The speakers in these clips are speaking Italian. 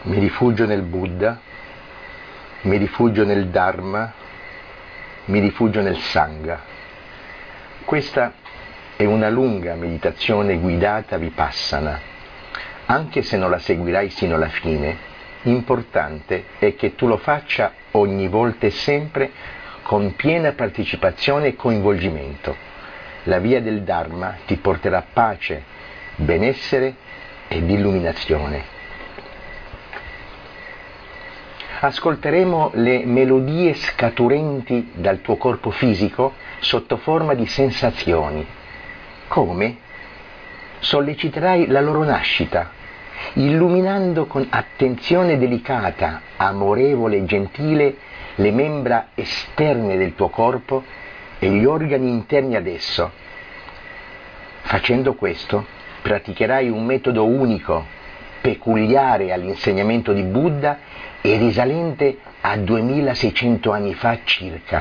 mi rifugio nel Buddha, mi rifugio nel Dharma, mi rifugio nel Sangha. Questa è una lunga meditazione guidata vipassana. Anche se non la seguirai sino alla fine, importante è che tu lo faccia ogni volta e sempre con piena partecipazione e coinvolgimento. La via del Dharma ti porterà pace, benessere ed illuminazione. Ascolteremo le melodie scaturenti dal tuo corpo fisico sotto forma di sensazioni. Come? Solleciterai la loro nascita, illuminando con attenzione delicata, amorevole e gentile le membra esterne del tuo corpo e gli organi interni ad esso. Facendo questo, praticherai un metodo unico, peculiare all'insegnamento di Buddha e risalente a 2600 anni fa circa.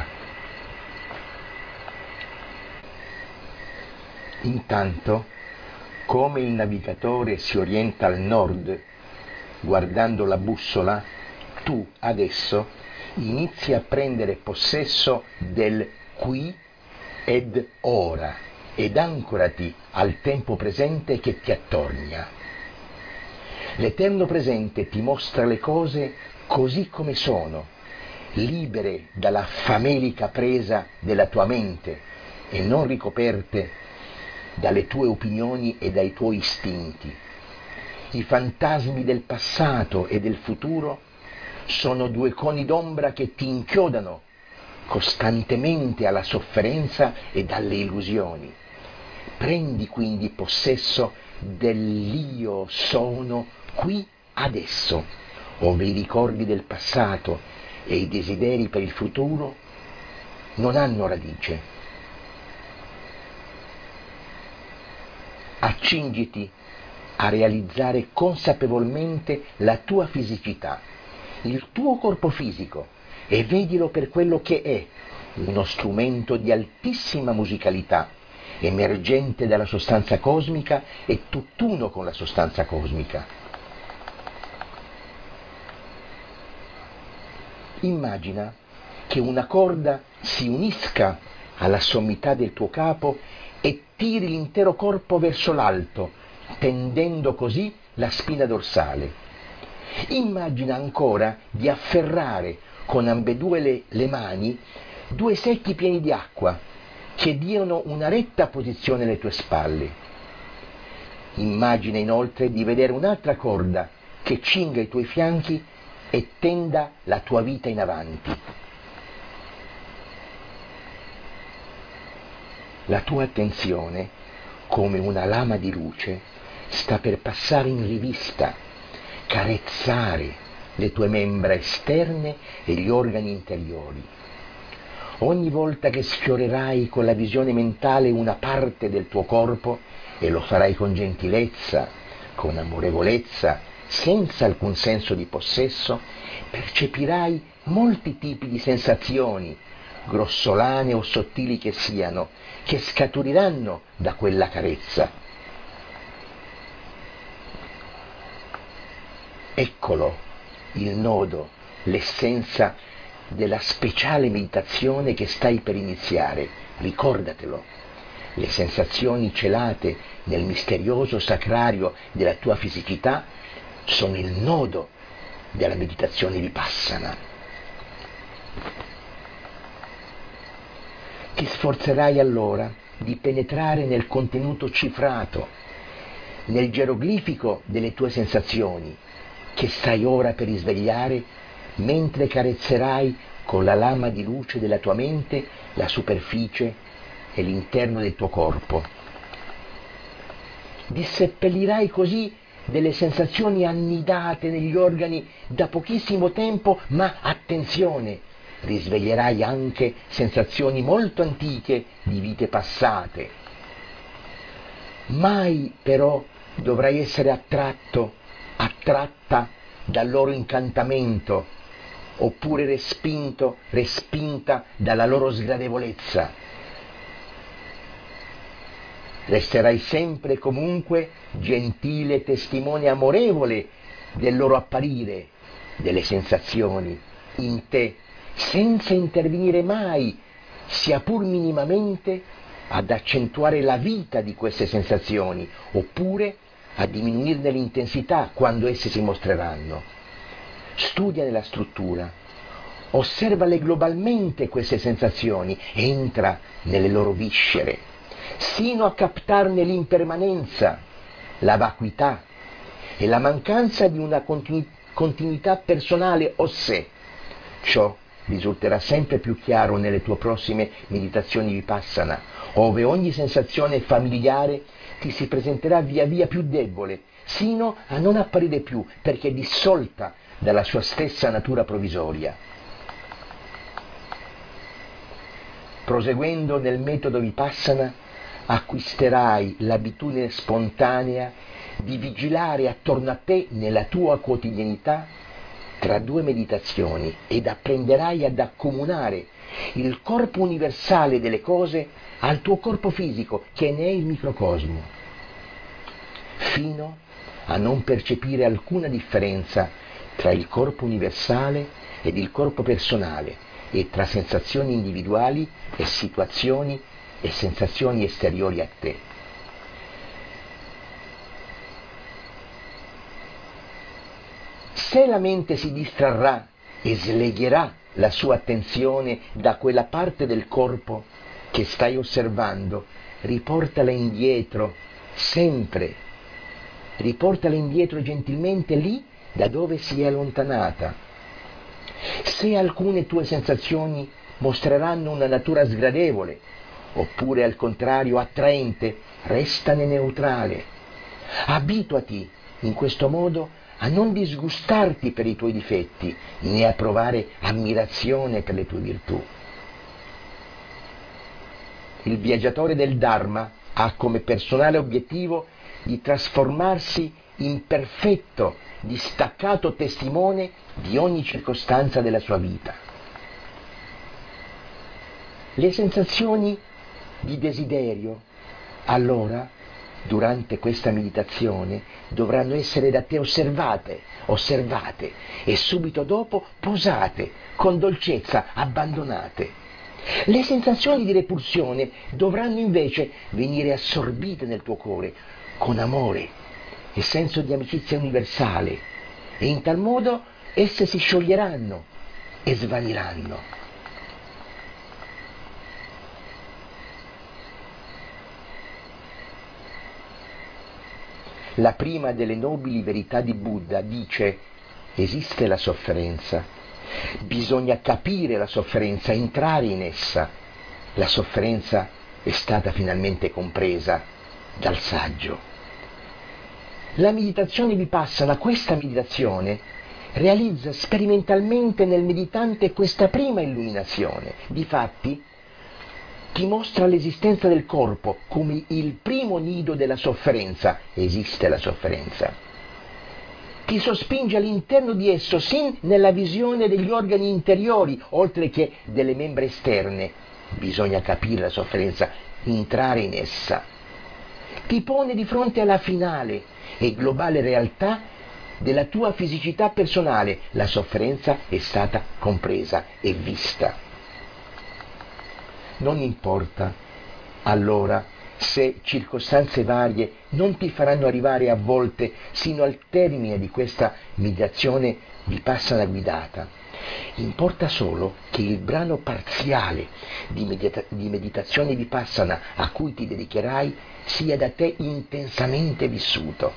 Intanto, come il navigatore si orienta al nord guardando la bussola, tu adesso inizi a prendere possesso del qui ed ora ed ancorati al tempo presente che ti attornia. L'Eterno presente ti mostra le cose così come sono, libere dalla famelica presa della tua mente e non ricoperte dalle tue opinioni e dai tuoi istinti. I fantasmi del passato e del futuro sono due coni d'ombra che ti inchiodano costantemente alla sofferenza e alle illusioni. Prendi quindi possesso dell'Io sono qui adesso, ove i ricordi del passato e i desideri per il futuro non hanno radice. Accingiti a realizzare consapevolmente la tua fisicità, il tuo corpo fisico, e vedilo per quello che è, uno strumento di altissima musicalità, emergente dalla sostanza cosmica e tutt'uno con la sostanza cosmica. Immagina che una corda si unisca alla sommità del tuo capo e tiri l'intero corpo verso l'alto, tendendo così la spina dorsale. Immagina ancora di afferrare con ambedue le mani due secchi pieni di acqua che diano una retta posizione alle tue spalle. Immagina inoltre di vedere un'altra corda che cinga i tuoi fianchi e tenda la tua vita in avanti. La tua attenzione, come una lama di luce, sta per passare in rivista, carezzare le tue membra esterne e gli organi interiori. Ogni volta che sfiorerai con la visione mentale una parte del tuo corpo, e lo farai con gentilezza, con amorevolezza, senza alcun senso di possesso, percepirai molti tipi di sensazioni, grossolane o sottili che siano, che scaturiranno da quella carezza. Eccolo il nodo, l'essenza della speciale meditazione che stai per iniziare. Ricordatelo. Le sensazioni celate nel misterioso sacrario della tua fisicità sono il nodo della meditazione vipassana. Ti sforzerai allora di penetrare nel contenuto cifrato, nel geroglifico delle tue sensazioni, che stai ora per risvegliare mentre carezzerai con la lama di luce della tua mente la superficie e l'interno del tuo corpo. Disseppellirai così delle sensazioni annidate negli organi da pochissimo tempo, ma attenzione, risveglierai anche sensazioni molto antiche di vite passate. Mai però dovrai essere attratta dal loro incantamento, oppure respinta dalla loro sgradevolezza. Resterai sempre e comunque gentile testimone amorevole del loro apparire, delle sensazioni in te, senza intervenire mai, sia pur minimamente, ad accentuare la vita di queste sensazioni, oppure a diminuirne l'intensità quando esse si mostreranno. Studiane la struttura, osservale globalmente queste sensazioni, entra nelle loro viscere, sino a captarne l'impermanenza, la vacuità e la mancanza di una continuità personale o sé. Ciò risulterà sempre più chiaro nelle tue prossime meditazioni vipassana, ove ogni sensazione familiare ti si presenterà via via più debole, sino a non apparire più, perché dissolta dalla sua stessa natura provvisoria. Proseguendo nel metodo vipassana, acquisterai l'abitudine spontanea di vigilare attorno a te nella tua quotidianità tra due meditazioni ed apprenderai ad accomunare il corpo universale delle cose al tuo corpo fisico, che ne è il microcosmo, fino a non percepire alcuna differenza tra il corpo universale ed il corpo personale e tra sensazioni individuali e situazioni e sensazioni esteriori a te. Se la mente si distrarrà e slegherà la sua attenzione da quella parte del corpo che stai osservando, riportala indietro, sempre. Riportala indietro gentilmente lì da dove si è allontanata. Se alcune tue sensazioni mostreranno una natura sgradevole, oppure al contrario attraente, restane neutrale. Abituati in questo modo a non disgustarti per i tuoi difetti, né a provare ammirazione per le tue virtù. Il viaggiatore del Dharma ha come personale obiettivo di trasformarsi in perfetto, distaccato testimone di ogni circostanza della sua vita. Le sensazioni di desiderio, allora, durante questa meditazione, dovranno essere da te osservate e subito dopo posate, con dolcezza abbandonate. Le sensazioni di repulsione dovranno invece venire assorbite nel tuo cuore con amore e senso di amicizia universale, e in tal modo esse si scioglieranno e svaniranno. La prima delle nobili verità di Buddha dice: esiste la sofferenza, bisogna capire la sofferenza, entrare in essa. La sofferenza è stata finalmente compresa dal saggio. La meditazione vipassana, questa meditazione, realizza sperimentalmente nel meditante questa prima illuminazione. Difatti, ti mostra l'esistenza del corpo come il primo nido della sofferenza. Esiste la sofferenza. Ti sospinge all'interno di esso, sin nella visione degli organi interiori, oltre che delle membra esterne. Bisogna capire la sofferenza, entrare in essa. Ti pone di fronte alla finale e globale realtà della tua fisicità personale. La sofferenza è stata compresa e vista. Non importa, allora, se circostanze varie non ti faranno arrivare a volte sino al termine di questa meditazione vipassana guidata. Importa solo che il brano parziale di meditazione vipassana a cui ti dedicherai sia da te intensamente vissuto.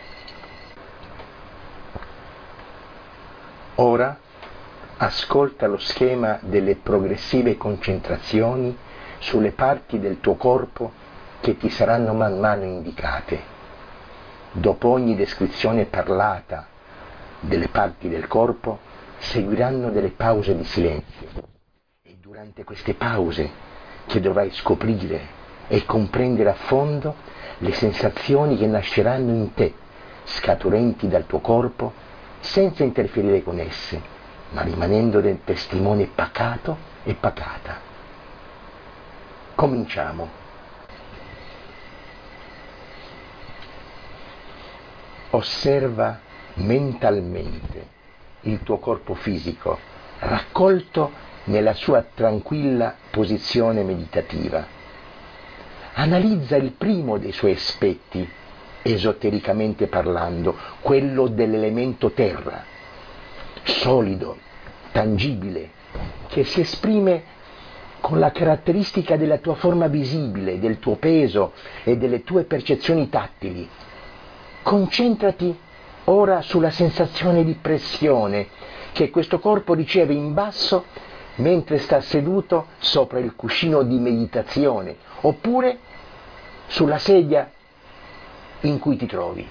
Ora ascolta lo schema delle progressive concentrazioni sulle parti del tuo corpo che ti saranno man mano indicate. Dopo ogni descrizione parlata delle parti del corpo seguiranno delle pause di silenzio. E durante queste pause che dovrai scoprire e comprendere a fondo le sensazioni che nasceranno in te, scaturenti dal tuo corpo, senza interferire con esse, ma rimanendo del testimone pacato e pacata. Cominciamo. Osserva mentalmente il tuo corpo fisico raccolto nella sua tranquilla posizione meditativa. Analizza il primo dei suoi aspetti, esotericamente parlando, quello dell'elemento terra, solido, tangibile, che si esprime con la caratteristica della tua forma visibile, del tuo peso e delle tue percezioni tattili. Concentrati ora sulla sensazione di pressione che questo corpo riceve in basso mentre sta seduto sopra il cuscino di meditazione, oppure sulla sedia in cui ti trovi.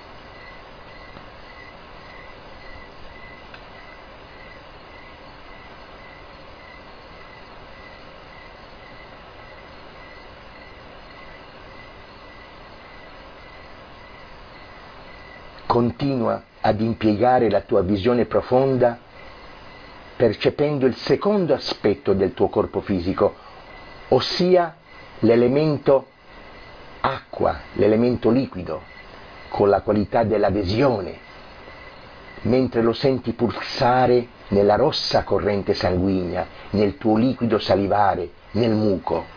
Continua ad impiegare la tua visione profonda percependo il secondo aspetto del tuo corpo fisico, ossia l'elemento acqua, l'elemento liquido, con la qualità dell'adesione, mentre lo senti pulsare nella rossa corrente sanguigna, nel tuo liquido salivare, nel muco.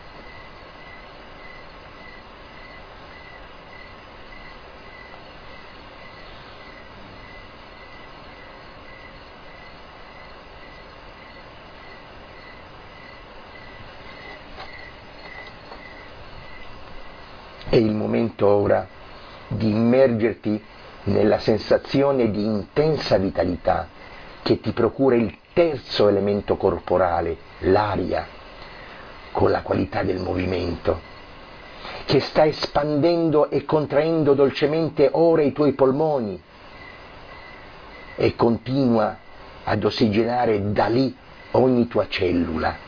È il momento ora di immergerti nella sensazione di intensa vitalità che ti procura il terzo elemento corporale, l'aria, con la qualità del movimento, che sta espandendo e contraendo dolcemente ora i tuoi polmoni e continua ad ossigenare da lì ogni tua cellula.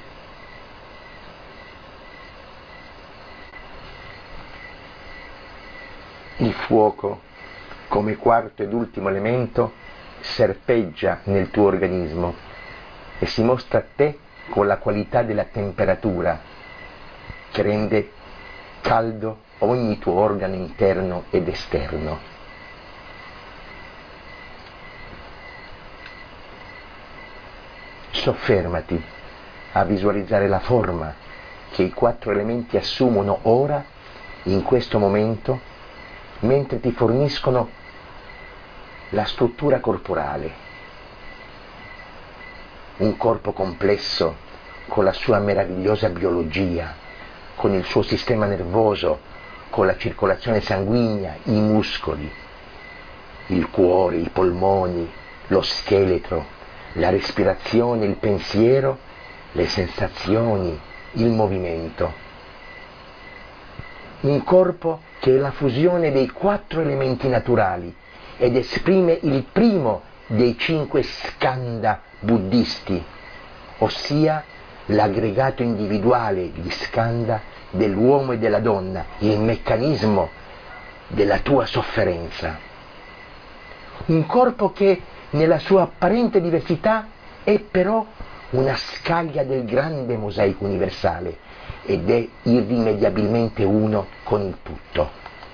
Il fuoco, come quarto ed ultimo elemento, serpeggia nel tuo organismo e si mostra a te con la qualità della temperatura che rende caldo ogni tuo organo interno ed esterno. Soffermati a visualizzare la forma che i quattro elementi assumono ora, in questo momento, mentre ti forniscono la struttura corporale. Un corpo complesso con la sua meravigliosa biologia, con il suo sistema nervoso, con la circolazione sanguigna, i muscoli, il cuore, i polmoni, lo scheletro, la respirazione, il pensiero, le sensazioni, il movimento. Un corpo che è la fusione dei quattro elementi naturali ed esprime il primo dei 5 skanda buddisti, ossia l'aggregato individuale, gli skanda dell'uomo e della donna, il meccanismo della tua sofferenza. Un corpo che nella sua apparente diversità è però una scaglia del grande mosaico universale ed è irrimediabilmente uno con il tutto.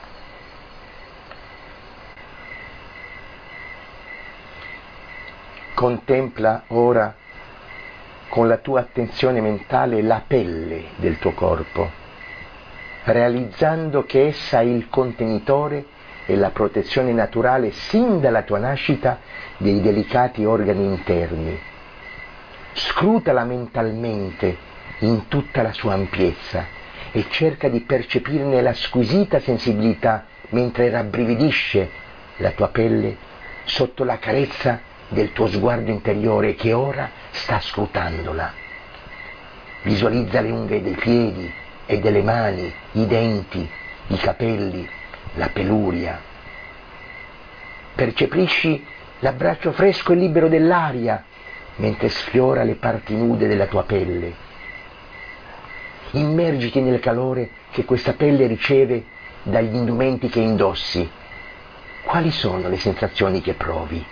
Contempla ora con la tua attenzione mentale la pelle del tuo corpo, realizzando che essa è il contenitore e la protezione naturale sin dalla tua nascita dei delicati organi interni. Scrutala mentalmente in tutta la sua ampiezza e cerca di percepirne la squisita sensibilità mentre rabbrividisce la tua pelle sotto la carezza del tuo sguardo interiore che ora sta scrutandola. Visualizza le unghie dei piedi e delle mani, i denti, i capelli, la peluria. Percepisci l'abbraccio fresco e libero dell'aria mentre sfiora le parti nude della tua pelle. Immergiti nel calore che questa pelle riceve dagli indumenti che indossi. Quali sono le sensazioni che provi?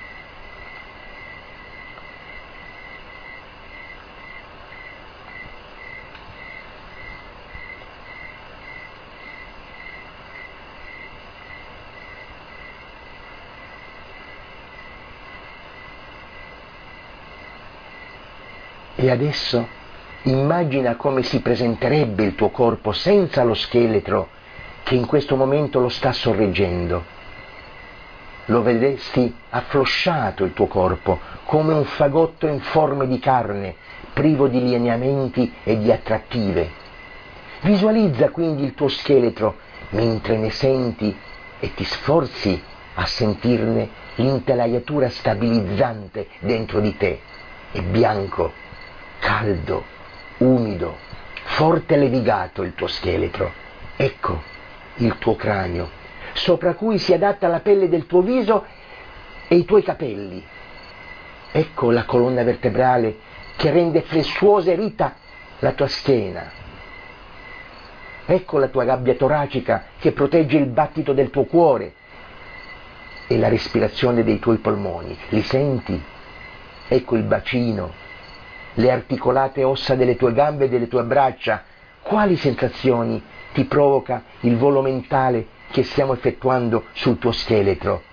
E adesso immagina come si presenterebbe il tuo corpo senza lo scheletro che in questo momento lo sta sorreggendo. Lo vedresti afflosciato il tuo corpo, come un fagotto informe di carne, privo di lineamenti e di attrattive. Visualizza quindi il tuo scheletro mentre ne senti e ti sforzi a sentirne l'intelaiatura stabilizzante dentro di te. È bianco, caldo, umido, forte e levigato il tuo scheletro. Ecco il tuo cranio, sopra cui si adatta la pelle del tuo viso e i tuoi capelli. Ecco la colonna vertebrale che rende flessuosa e ritta la tua schiena. Ecco la tua gabbia toracica che protegge il battito del tuo cuore e la respirazione dei tuoi polmoni. Li senti? Ecco il bacino, le articolate ossa delle tue gambe e delle tue braccia. Quali sensazioni ti provoca il volo mentale che stiamo effettuando sul tuo scheletro?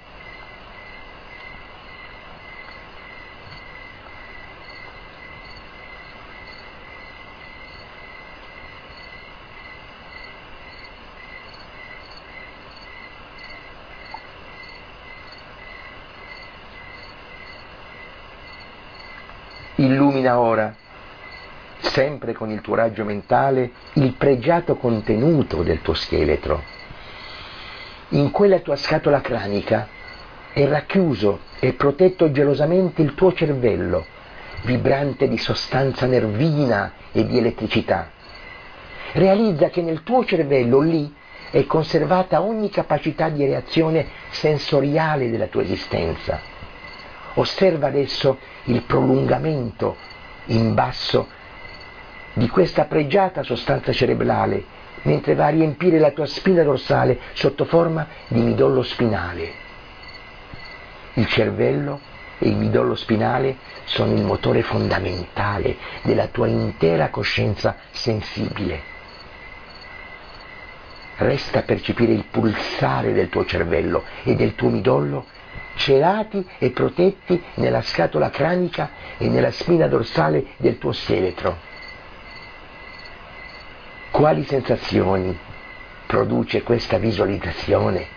Illumina ora, sempre con il tuo raggio mentale, il pregiato contenuto del tuo scheletro. In quella tua scatola cranica è racchiuso e protetto gelosamente il tuo cervello, vibrante di sostanza nervina e di elettricità. Realizza che nel tuo cervello lì è conservata ogni capacità di reazione sensoriale della tua esistenza. Osserva adesso il prolungamento in basso di questa pregiata sostanza cerebrale, mentre va a riempire la tua spina dorsale sotto forma di midollo spinale. Il cervello e il midollo spinale sono il motore fondamentale della tua intera coscienza sensibile. Resta a percepire il pulsare del tuo cervello e del tuo midollo, celati e protetti nella scatola cranica e nella spina dorsale del tuo scheletro. Quali sensazioni produce questa visualizzazione?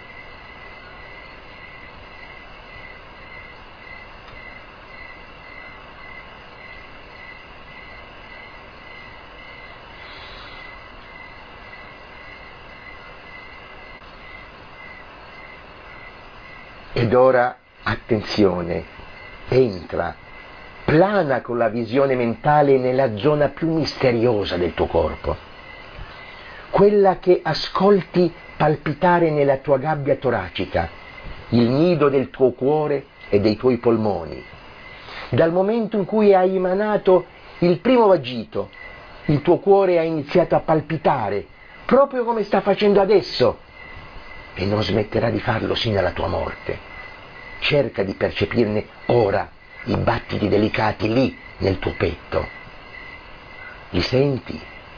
Ed ora, attenzione, entra, plana con la visione mentale nella zona più misteriosa del tuo corpo, quella che ascolti palpitare nella tua gabbia toracica, il nido del tuo cuore e dei tuoi polmoni. Dal momento in cui hai emanato il primo vagito, il tuo cuore ha iniziato a palpitare, proprio come sta facendo adesso, e non smetterà di farlo sino alla tua morte. Cerca di percepirne ora i battiti delicati lì nel tuo petto. Li senti?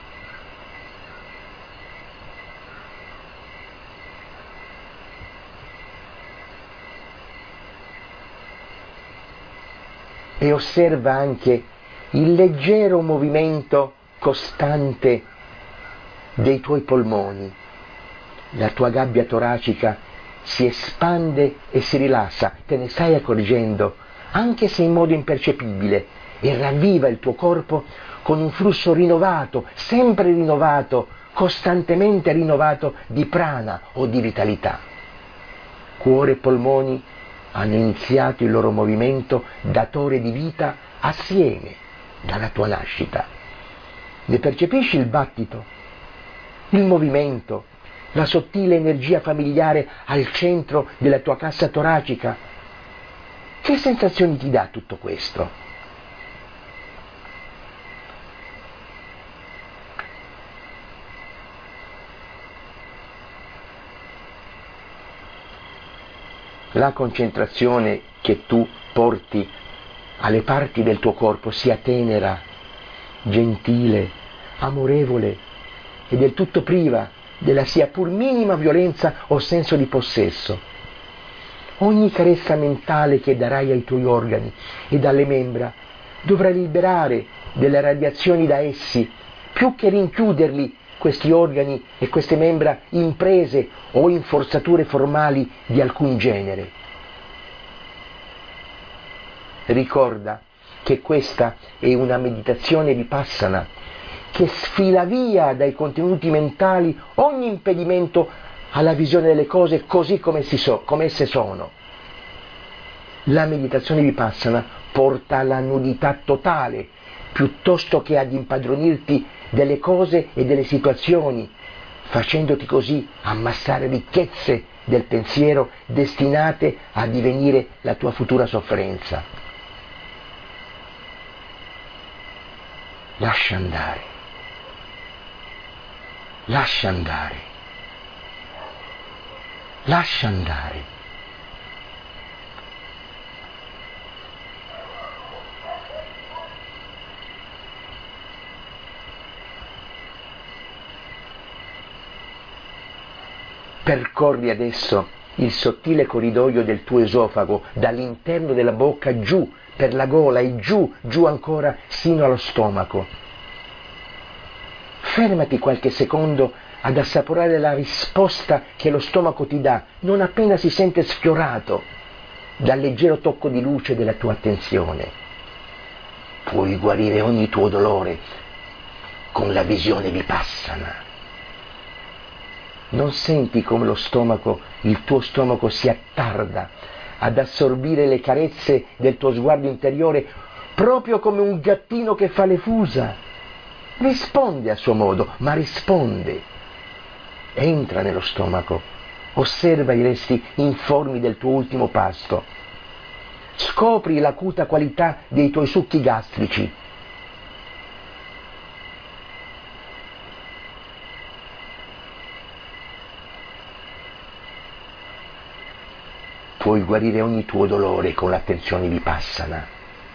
E osserva anche il leggero movimento costante dei tuoi polmoni. La tua gabbia toracica si espande e si rilassa, te ne stai accorgendo, anche se in modo impercettibile, e ravviva il tuo corpo con un flusso rinnovato, sempre rinnovato, costantemente rinnovato di prana o di vitalità. Cuore e polmoni hanno iniziato il loro movimento datore di vita assieme dalla tua nascita. Ne percepisci il battito, il movimento, la sottile energia familiare al centro della tua cassa toracica? Che sensazioni ti dà tutto questo? La concentrazione che tu porti alle parti del tuo corpo sia tenera, gentile, amorevole e del tutto priva della sia pur minima violenza o senso di possesso. Ogni carezza mentale che darai ai tuoi organi e alle membra dovrai liberare delle radiazioni da essi, più che rinchiuderli, questi organi e queste membra, in prese o in forzature formali di alcun genere. Ricorda che questa è una meditazione vipassana che sfila via dai contenuti mentali ogni impedimento alla visione delle cose così come esse sono. La meditazione vipassana porta alla nudità totale, piuttosto che ad impadronirti delle cose e delle situazioni, facendoti così ammassare ricchezze del pensiero destinate a divenire la tua futura sofferenza. Lascia andare, lascia andare, lascia andare. Percorri adesso il sottile corridoio del tuo esofago, dall'interno della bocca giù per la gola e giù ancora sino allo stomaco. Fermati qualche secondo ad assaporare la risposta che lo stomaco ti dà, non appena si sente sfiorato dal leggero tocco di luce della tua attenzione. Puoi guarire ogni tuo dolore con la visione vipassana. Non senti come il tuo stomaco si attarda ad assorbire le carezze del tuo sguardo interiore, proprio come un gattino che fa le fusa? Risponde a suo modo, ma risponde. Entra nello stomaco, osserva i resti informi del tuo ultimo pasto. Scopri l'acuta qualità dei tuoi succhi gastrici. Puoi guarire ogni tuo dolore con l'attenzione vipassana.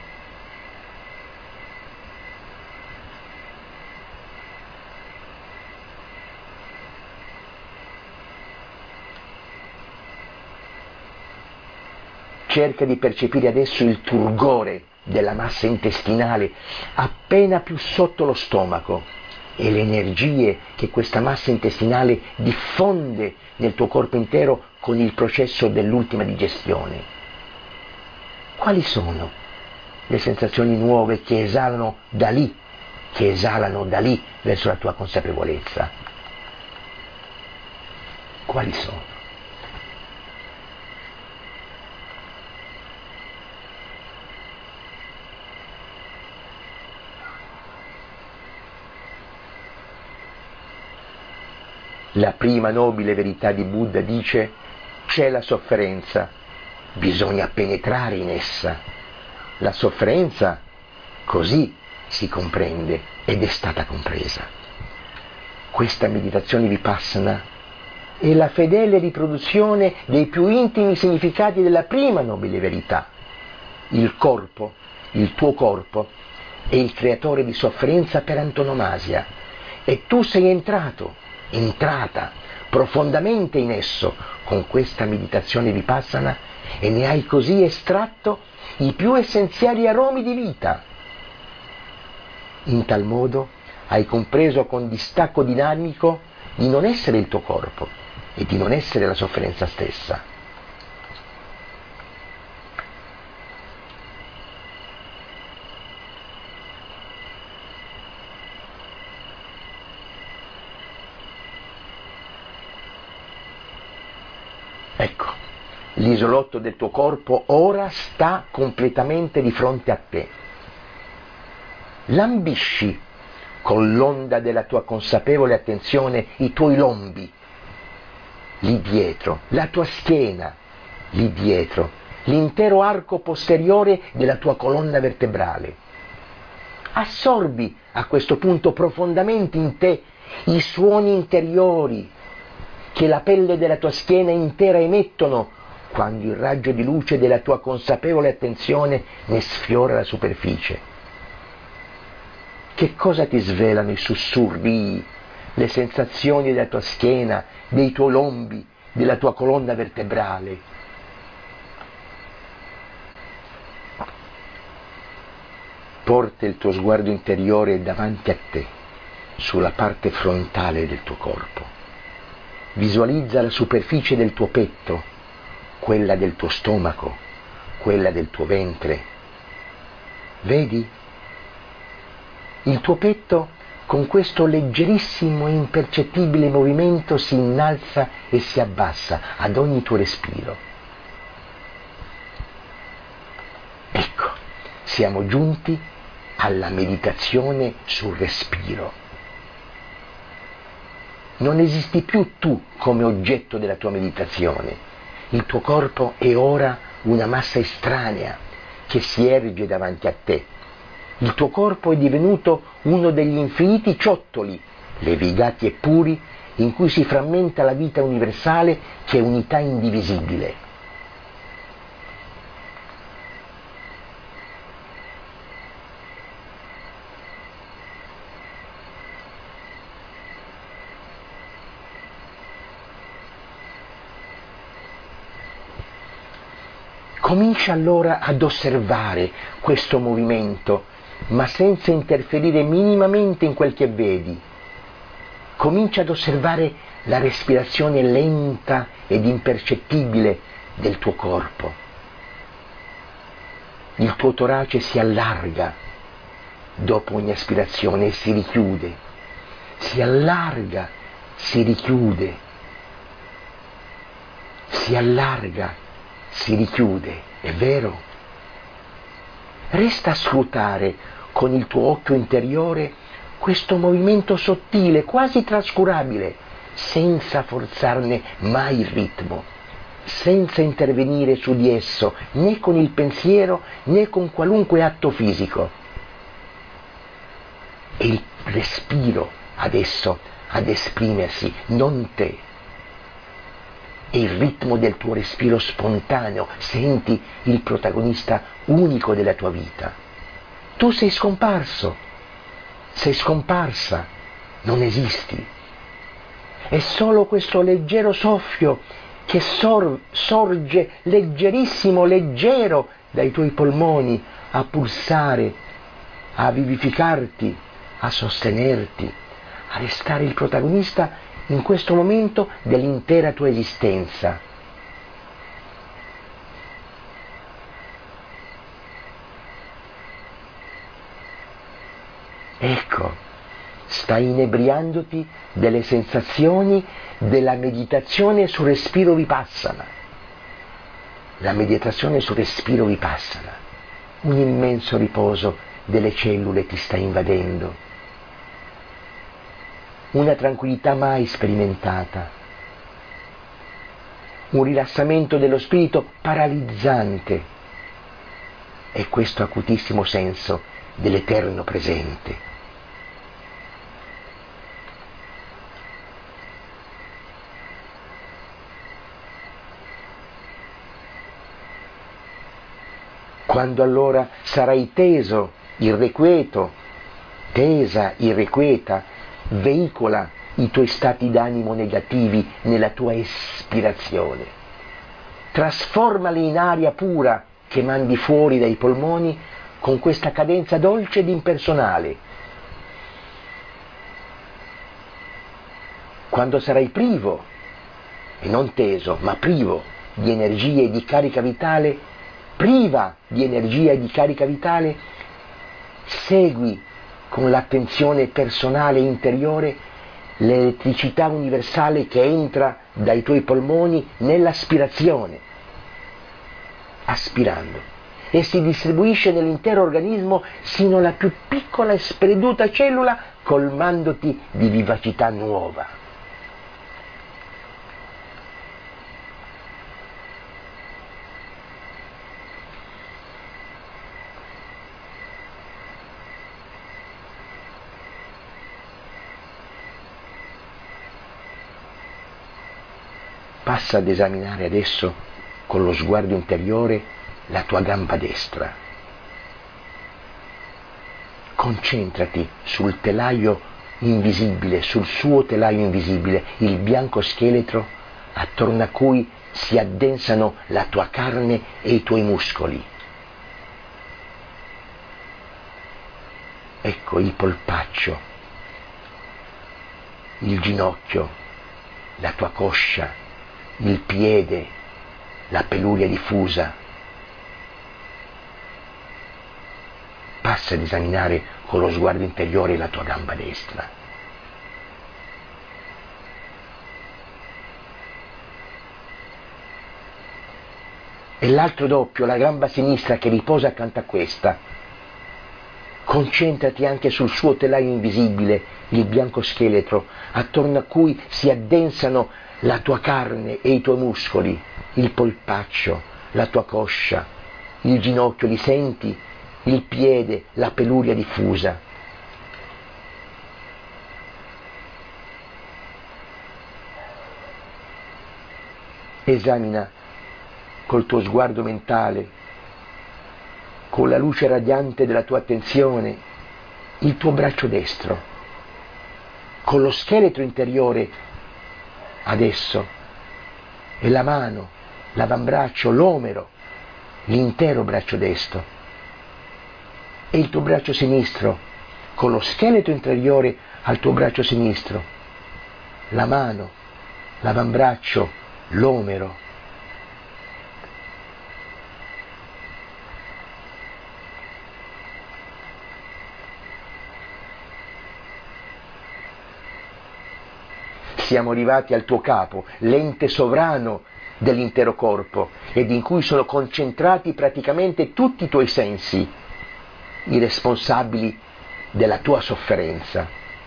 Cerca di percepire adesso il turgore della massa intestinale appena più sotto lo stomaco e le energie che questa massa intestinale diffonde nel tuo corpo intero con il processo dell'ultima digestione. Quali sono le sensazioni nuove che esalano da lì verso la tua consapevolezza? Quali sono? La prima nobile verità di Buddha dice: c'è la sofferenza, bisogna penetrare in essa. La sofferenza così si comprende ed è stata compresa. Questa meditazione vipassana è la fedele riproduzione dei più intimi significati della prima nobile verità. Il corpo, il tuo corpo, è il creatore di sofferenza per antonomasia e tu sei entrata profondamente in esso con questa meditazione vipassana e ne hai così estratto i più essenziali aromi di vita. In tal modo hai compreso con distacco dinamico di non essere il tuo corpo e di non essere la sofferenza stessa. Ecco, l'isolotto del tuo corpo ora sta completamente di fronte a te. Lambisci con l'onda della tua consapevole attenzione i tuoi lombi, lì dietro, la tua schiena, lì dietro, l'intero arco posteriore della tua colonna vertebrale. Assorbi a questo punto profondamente in te i suoni interiori che la pelle della tua schiena intera emettono quando il raggio di luce della tua consapevole attenzione ne sfiora la superficie. Che cosa ti svelano i sussurri, le sensazioni della tua schiena, dei tuoi lombi, della tua colonna vertebrale? Porta il tuo sguardo interiore davanti a te, sulla parte frontale del tuo corpo. Visualizza la superficie del tuo petto, quella del tuo stomaco, quella del tuo ventre. Vedi? Il tuo petto con questo leggerissimo e impercettibile movimento si innalza e si abbassa ad ogni tuo respiro. Ecco, siamo giunti alla meditazione sul respiro. Non esisti più tu come oggetto della tua meditazione. Il tuo corpo è ora una massa estranea che si erge davanti a te. Il tuo corpo è divenuto uno degli infiniti ciottoli, levigati e puri, in cui si frammenta la vita universale che è unità indivisibile. Comincia allora ad osservare questo movimento, ma senza interferire minimamente in quel che vedi. Comincia ad osservare la respirazione lenta ed impercettibile del tuo corpo. Il tuo torace si allarga dopo ogni aspirazione e si richiude. Si allarga, si richiude. Si allarga, si richiude. È vero? Resta a scrutare con il tuo occhio interiore questo movimento sottile, quasi trascurabile, senza forzarne mai il ritmo, senza intervenire su di esso, né con il pensiero né con qualunque atto fisico. È il respiro adesso ad esprimersi, non te. È il ritmo del tuo respiro spontaneo, senti il protagonista unico della tua vita. Tu sei scomparso, sei scomparsa, non esisti. È solo questo leggero soffio che sorge leggerissimo, leggero dai tuoi polmoni a pulsare, a vivificarti, a sostenerti, a restare il protagonista in questo momento dell'intera tua esistenza. Ecco, stai inebriandoti delle sensazioni della meditazione sul respiro vipassana. La meditazione sul respiro vipassana. Un immenso riposo delle cellule ti sta invadendo. Una tranquillità mai sperimentata, un rilassamento dello spirito paralizzante e questo acutissimo senso dell'eterno presente. Quando allora sarai teso, irrequieto, tesa, irrequieta, veicola i tuoi stati d'animo negativi nella tua espirazione. Trasformali in aria pura che mandi fuori dai polmoni con questa cadenza dolce ed impersonale. Quando sarai privo, e non teso, ma privo di energia e di carica vitale, priva di energia e di carica vitale, segui con l'attenzione personale e interiore l'elettricità universale che entra dai tuoi polmoni nell'aspirazione, aspirando, e si distribuisce nell'intero organismo sino alla più piccola e spreduta cellula, colmandoti di vivacità nuova. Passa ad esaminare adesso con lo sguardo interiore la tua gamba destra. Concentrati sul telaio invisibile, sul suo telaio invisibile, il bianco scheletro attorno a cui si addensano la tua carne e i tuoi muscoli. Ecco il polpaccio, il ginocchio, la tua coscia, il piede, la peluria diffusa. Passa ad esaminare con lo sguardo interiore la tua gamba destra. E l'altro doppio, la gamba sinistra che riposa accanto a questa. Concentrati anche sul suo telaio invisibile, il bianco scheletro, attorno a cui si addensano la tua carne e i tuoi muscoli, il polpaccio, la tua coscia, il ginocchio, li senti? Il piede, la peluria diffusa. Esamina col tuo sguardo mentale, con la luce radiante della tua attenzione, il tuo braccio destro, con lo scheletro interiore adesso, e la mano, l'avambraccio, l'omero, l'intero braccio destro, e il tuo braccio sinistro, con lo scheletro interiore al tuo braccio sinistro, la mano, l'avambraccio, l'omero. Siamo arrivati al tuo capo, l'ente sovrano dell'intero corpo, ed in cui sono concentrati praticamente tutti i tuoi sensi, i responsabili della tua sofferenza.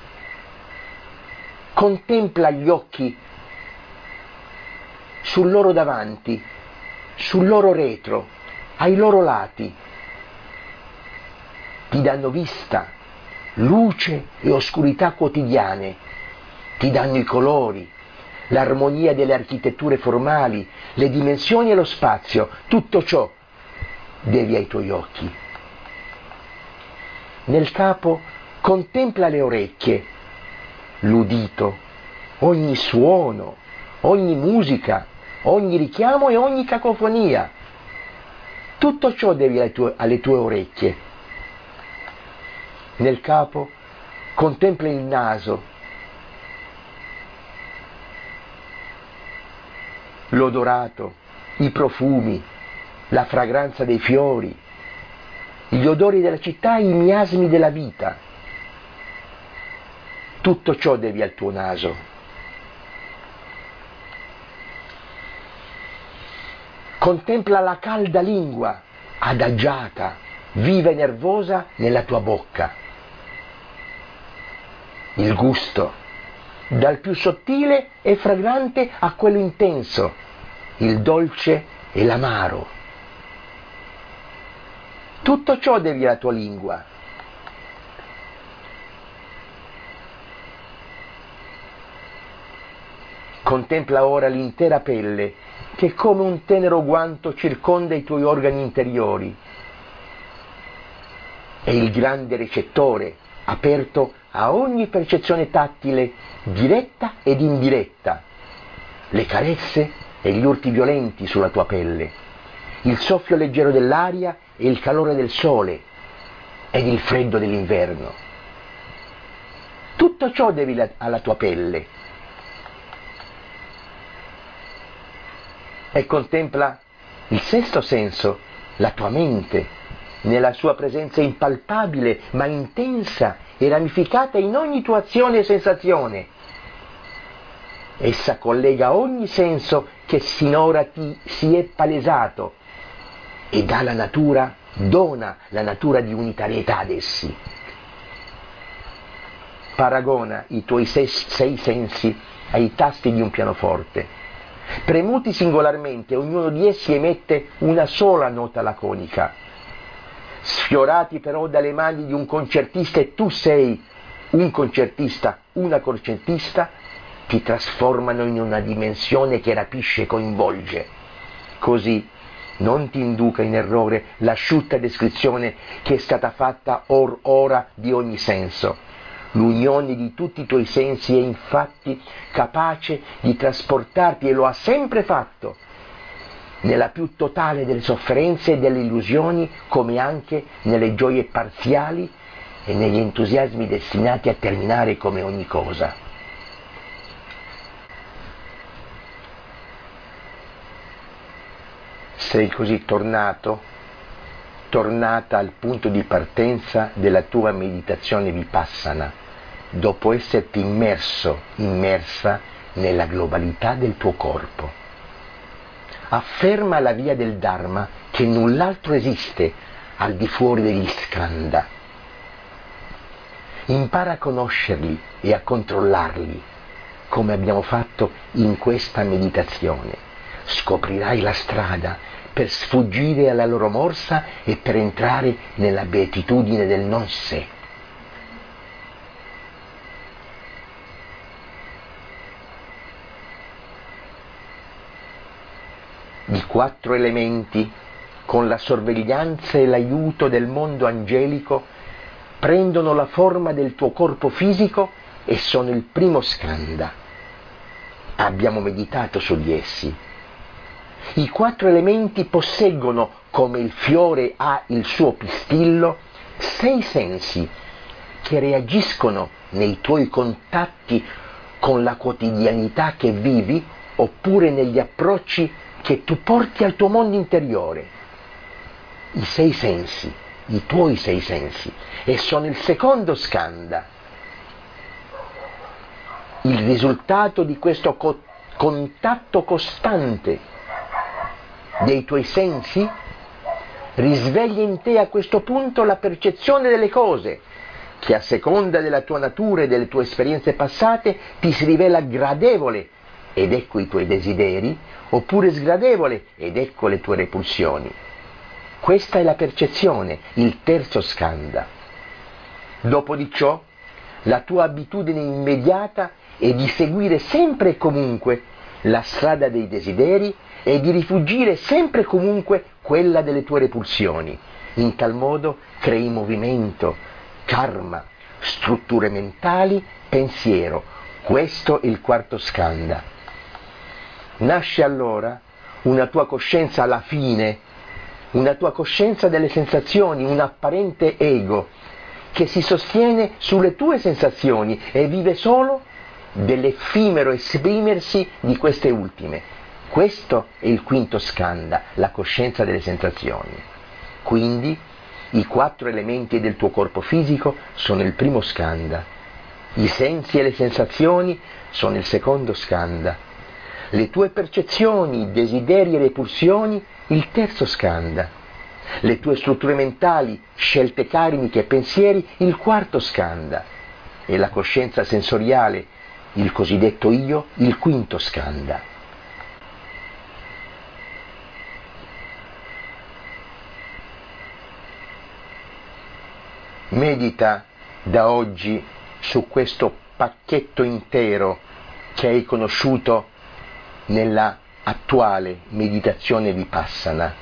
Contempla gli occhi sul loro davanti, sul loro retro, ai loro lati. Ti danno vista, luce e oscurità quotidiane. Ti danno i colori, l'armonia delle architetture formali, le dimensioni e lo spazio. Tutto ciò devi ai tuoi occhi. Nel capo contempla le orecchie, l'udito, ogni suono, ogni musica, ogni richiamo e ogni cacofonia. Tutto ciò devi alle tue orecchie. Nel capo contempla il naso, l'odorato, i profumi, la fragranza dei fiori, gli odori della città, i miasmi della vita. Tutto ciò devi al tuo naso. Contempla la calda lingua, adagiata, viva e nervosa nella tua bocca. Il gusto, dal più sottile e fragrante a quello intenso, il dolce e l'amaro. Tutto ciò devi alla tua lingua. Contempla ora l'intera pelle che come un tenero guanto circonda i tuoi organi interiori. È il grande recettore aperto a ogni percezione tattile diretta ed indiretta, le carezze e gli urti violenti sulla tua pelle, il soffio leggero dell'aria e il calore del sole ed il freddo dell'inverno. Tutto ciò devi alla tua pelle. E contempla il sesto senso, la tua mente, nella sua presenza impalpabile ma intensa e ramificata in ogni tua azione e sensazione. Essa collega ogni senso che sinora ti si è palesato e dà la natura, dona la natura di unitarietà ad essi. Paragona i tuoi sei sensi ai tasti di un pianoforte. Premuti singolarmente, ognuno di essi emette una sola nota laconica. Sfiorati però dalle mani di un concertista, e tu sei un concertista, una concertista, ti trasformano in una dimensione che rapisce e coinvolge. Così non ti induca in errore l'asciutta descrizione che è stata fatta or ora di ogni senso. L'unione di tutti i tuoi sensi è infatti capace di trasportarti, e lo ha sempre fatto, nella più totale delle sofferenze e delle illusioni, come anche nelle gioie parziali e negli entusiasmi destinati a terminare come ogni cosa. Sei così tornata al punto di partenza della tua meditazione vipassana, dopo esserti immersa nella globalità del tuo corpo. Afferma la via del Dharma che null'altro esiste al di fuori degli skandha. Impara a conoscerli e a controllarli, come abbiamo fatto in questa meditazione. Scoprirai la strada per sfuggire alla loro morsa e per entrare nella beatitudine del non sé. I 4 elementi, con la sorveglianza e l'aiuto del mondo angelico, prendono la forma del tuo corpo fisico e sono il primo skandha. Abbiamo meditato su di essi. I 4 elementi posseggono, come il fiore ha il suo pistillo, 6 sensi che reagiscono nei tuoi contatti con la quotidianità che vivi oppure negli approcci che tu porti al tuo mondo interiore. I 6 sensi, i tuoi 6 sensi, e sono il secondo skandha. Il risultato di questo contatto costante dei tuoi sensi risveglia in te a questo punto la percezione delle cose, che a seconda della tua natura e delle tue esperienze passate ti si rivela gradevole, ed ecco i tuoi desideri, oppure sgradevole, ed ecco le tue repulsioni. Questa è la percezione, il terzo skandha. Dopo di ciò, la tua abitudine immediata è di seguire sempre e comunque la strada dei desideri e di rifugire sempre e comunque quella delle tue repulsioni. In tal modo crei movimento, karma, strutture mentali, pensiero. Questo è il quarto skandha. Nasce allora una tua coscienza alla fine, una tua coscienza delle sensazioni, un apparente ego che si sostiene sulle tue sensazioni e vive solo dell'effimero esprimersi di queste ultime. Questo è il quinto skandha, la coscienza delle sensazioni. Quindi i 4 elementi del tuo corpo fisico sono il primo skandha, i sensi e le sensazioni sono il secondo skandha, le tue percezioni, desideri e repulsioni il terzo skandha, le tue strutture mentali, scelte karmiche e pensieri il quarto skandha, e la coscienza sensoriale, il cosiddetto io, il quinto skandha. Medita da oggi su questo pacchetto intero che hai conosciuto nella attuale meditazione vipassana.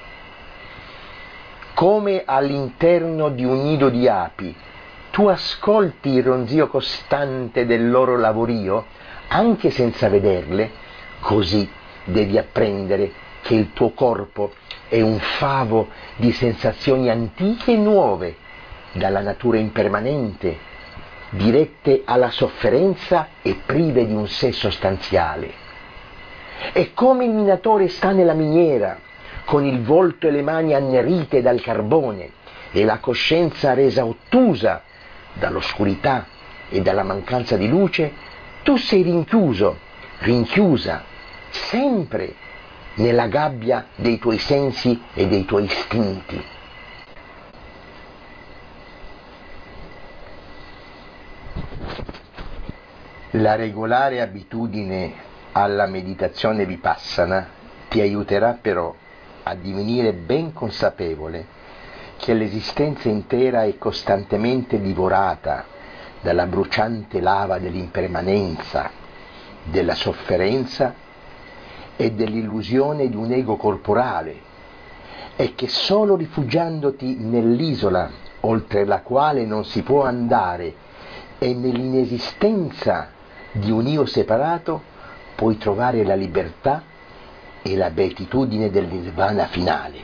Come all'interno di un nido di api, tu ascolti il ronzio costante del loro lavorio, anche senza vederle, così devi apprendere che il tuo corpo è un favo di sensazioni antiche e nuove, dalla natura impermanente, dirette alla sofferenza e prive di un sé sostanziale. E come il minatore sta nella miniera, con il volto e le mani annerite dal carbone e la coscienza resa ottusa dall'oscurità e dalla mancanza di luce, tu sei rinchiusa, sempre nella gabbia dei tuoi sensi e dei tuoi istinti. La regolare abitudine alla meditazione vipassana ti aiuterà però a divenire ben consapevole che l'esistenza intera è costantemente divorata dalla bruciante lava dell'impermanenza, della sofferenza e dell'illusione di un ego corporale, e che solo rifugiandoti nell'isola oltre la quale non si può andare e nell'inesistenza di un io separato puoi trovare la libertà e la beatitudine del nirvana finale.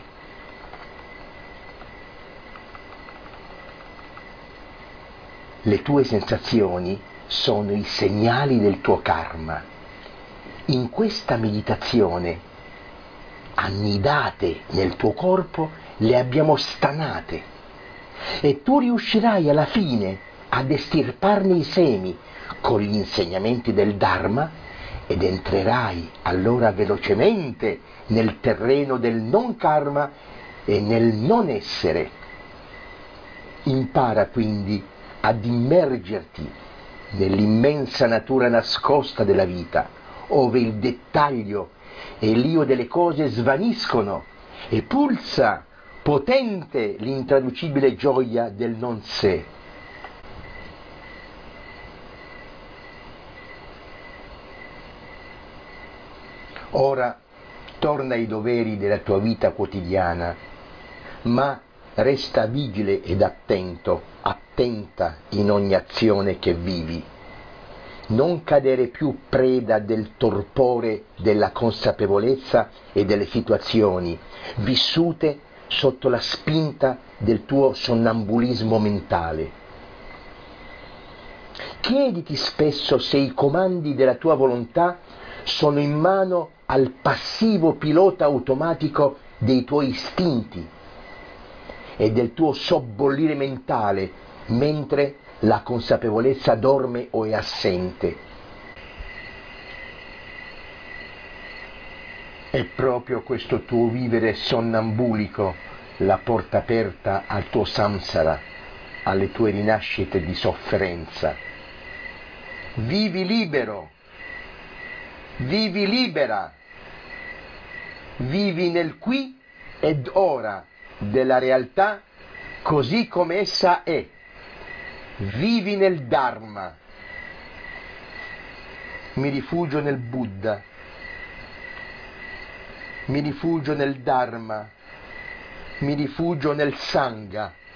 Le tue sensazioni sono i segnali del tuo karma. In questa meditazione, annidate nel tuo corpo, le abbiamo stanate e tu riuscirai alla fine ad estirparne i semi con gli insegnamenti del Dharma ed entrerai allora velocemente nel terreno del non karma e nel non essere. Impara quindi ad immergerti nell'immensa natura nascosta della vita, ove il dettaglio e l'io delle cose svaniscono e pulsa potente l'intraducibile gioia del non sé. Ora torna ai doveri della tua vita quotidiana, ma resta vigile ed attento, attenta in ogni azione che vivi. Non cadere più preda del torpore della consapevolezza e delle situazioni vissute sotto la spinta del tuo sonnambulismo mentale. Chiediti spesso se i comandi della tua volontà sono in mano al passivo pilota automatico dei tuoi istinti e del tuo sobbollire mentale, mentre la consapevolezza dorme o è assente. È proprio questo tuo vivere sonnambulico la porta aperta al tuo samsara, alle tue rinascite di sofferenza. Vivi libero, vivi libera, vivi nel qui ed ora della realtà così come essa è. Vivi nel Dharma. Mi rifugio nel Buddha. Mi rifugio nel Dharma. Mi rifugio nel Sangha.